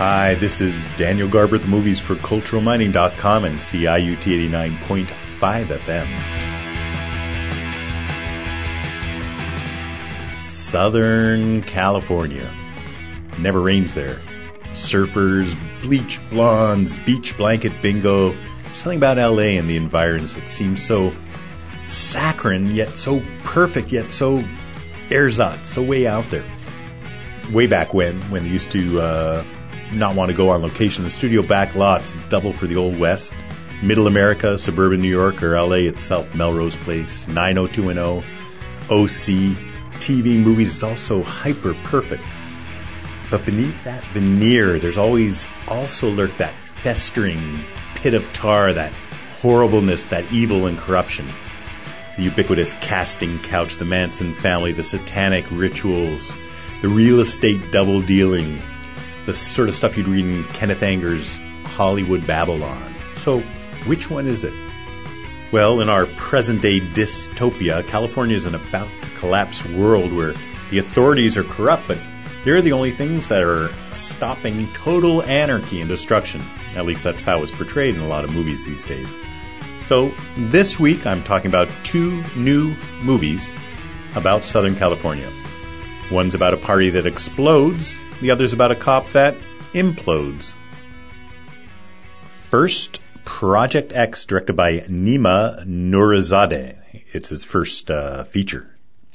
Hi, this is Daniel Garber at the movies for culturalmining.com and CIUT 89.5 FM. Southern California. Never rains there. Surfers, bleach blondes, beach blanket bingo. Something about LA and the environs that seems so saccharine, yet so perfect, yet so ersatz, so way out there. Way back when they used to not want to go on location, the studio back lots double for the Old West, Middle America, suburban New York, or LA itself, Melrose Place, 90210, OC, TV, movies is also hyper perfect. But beneath that veneer, there's always also lurked that festering pit of tar, that horribleness, that evil and corruption. The ubiquitous casting couch, the Manson family, the satanic rituals, the real estate double dealing, the sort of stuff you'd read in Kenneth Anger's Hollywood Babylon. So, which one is it? Well, in our present-day dystopia, California is an about-to-collapse world where the authorities are corrupt, but they're the only things that are stopping total anarchy and destruction. At least that's how it's portrayed in a lot of movies these days. So, this week I'm talking about two new movies about Southern California. One's about a party that explodes, the other's about a cop that implodes. First, Project X, directed by Nima Nourizadeh. It's his first feature.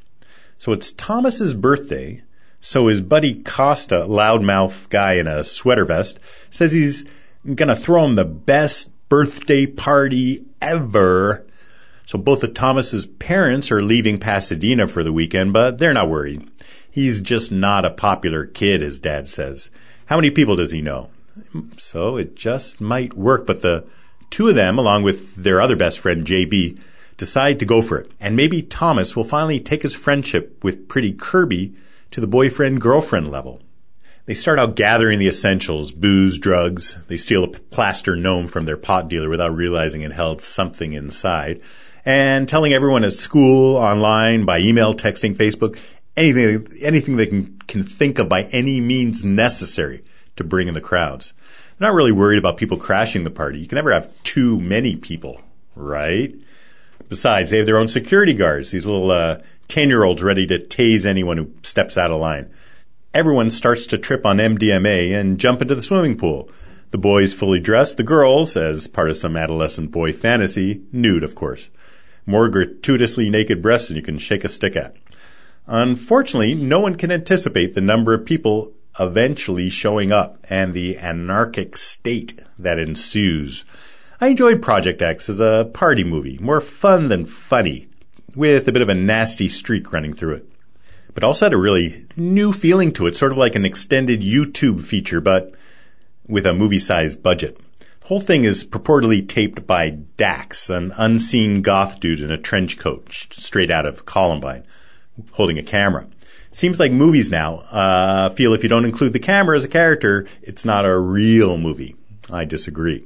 So it's Thomas's birthday, so his buddy Costa, loudmouth guy in a sweater vest, says he's gonna throw him the best birthday party ever. So both of Thomas's parents are leaving Pasadena for the weekend, but they're not worried. He's just not a popular kid, his dad says. How many people does he know? So it just might work, but the two of them, along with their other best friend, JB, decide to go for it. And maybe Thomas will finally take his friendship with pretty Kirby to the boyfriend-girlfriend level. They start out gathering the essentials, booze, drugs. They steal a plaster gnome from their pot dealer without realizing it held something inside. And telling everyone at school, online, by email, texting, Facebook, anything they can think of by any means necessary to bring in the crowds. They're not really worried about people crashing the party. You can never have too many people, right? Besides, they have their own security guards, these little 10-year-olds ready to tase anyone who steps out of line. Everyone starts to trip on MDMA and jump into the swimming pool. The boys fully dressed, the girls, as part of some adolescent boy fantasy, nude, of course. More gratuitously naked breasts than you can shake a stick at. Unfortunately, no one can anticipate the number of people eventually showing up and the anarchic state that ensues. I enjoyed Project X as a party movie, more fun than funny, with a bit of a nasty streak running through it. But also had a really new feeling to it, sort of like an extended YouTube feature, but with a movie-sized budget. The whole thing is purportedly taped by Dax, an unseen goth dude in a trench coat, straight out of Columbine, holding a camera. Seems like movies now feel if you don't include the camera as a character, it's not a real movie. I disagree.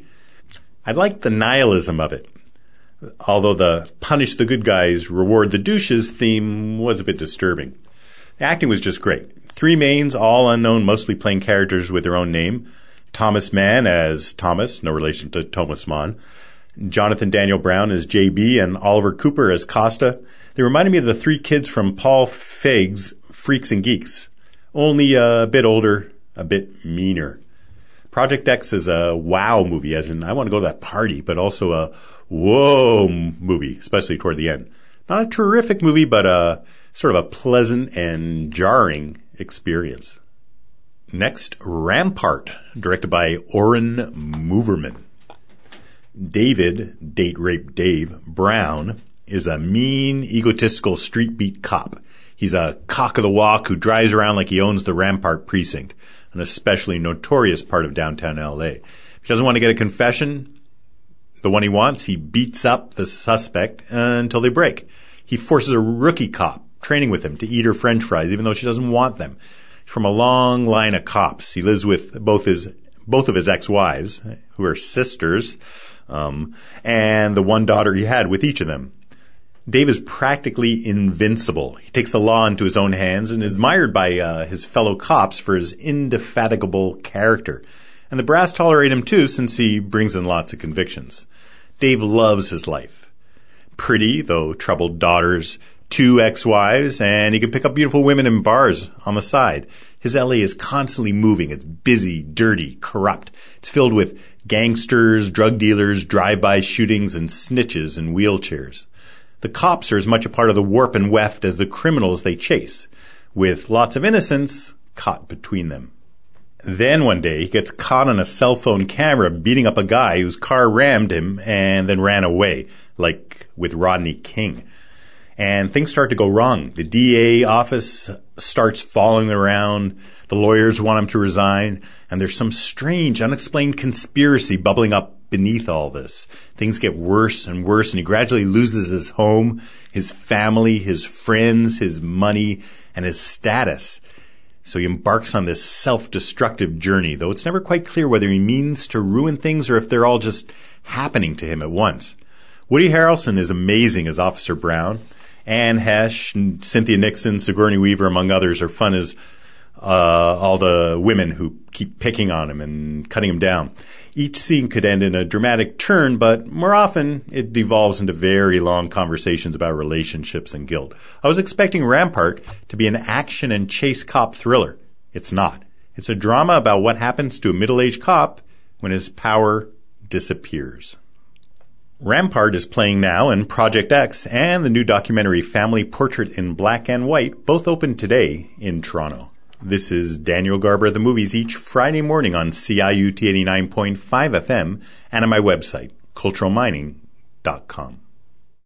I like the nihilism of it, although the punish the good guys, reward the douches theme was a bit disturbing. The acting was just great. Three mains, all unknown, mostly playing characters with their own name. Thomas Mann as Thomas, no relation to Thomas Mann. Jonathan Daniel Brown as JB and Oliver Cooper as Costa. They reminded me of the three kids from Paul Feig's Freaks and Geeks. Only a bit older, a bit meaner. Project X is a wow movie, as in I want to go to that party, but also a whoa movie, especially toward the end. Not a terrific movie, but a sort of a pleasant and jarring experience. Next, Rampart, directed by Oren Moverman. David, date rape Dave, Brown, is a mean, egotistical street beat cop. He's a cock of the walk who drives around like he owns the Rampart precinct, an especially notorious part of downtown LA. If he doesn't want to get a confession, the one he wants, he beats up the suspect until they break. He forces a rookie cop, training with him, to eat her french fries, even though she doesn't want them. From a long line of cops. He lives with both of his ex-wives, who are sisters, and the one daughter he had with each of them. Dave is practically invincible. He takes the law into his own hands and is admired by his fellow cops for his indefatigable character. And the brass tolerate him too, since he brings in lots of convictions. Dave loves his life. Pretty, though troubled daughters, 2 ex-wives, and he can pick up beautiful women in bars on the side. His LA is constantly moving. It's busy, dirty, corrupt. It's filled with gangsters, drug dealers, drive-by shootings, and snitches in wheelchairs. The cops are as much a part of the warp and weft as the criminals they chase, with lots of innocents caught between them. Then one day, he gets caught on a cell phone camera beating up a guy whose car rammed him and then ran away, like with Rodney King. And things start to go wrong. The DA office starts following around. The lawyers want him to resign. And there's some strange, unexplained conspiracy bubbling up beneath all this. Things get worse and worse, and he gradually loses his home, his family, his friends, his money, and his status. So he embarks on this self-destructive journey, though it's never quite clear whether he means to ruin things or if they're all just happening to him at once. Woody Harrelson is amazing as Officer Brown. Anne Hesh, Cynthia Nixon, Sigourney Weaver, among others, are fun as all the women who keep picking on him and cutting him down. Each scene could end in a dramatic turn, but more often it devolves into very long conversations about relationships and guilt. I was expecting Rampart to be an action and chase cop thriller. It's not. It's a drama about what happens to a middle-aged cop when his power disappears. Rampart is playing now, and Project X and the new documentary Family Portrait in Black and White both open today in Toronto. This is Daniel Garber at the Movies each Friday morning on CIUT 89.5 FM and on my website, culturalmining.com.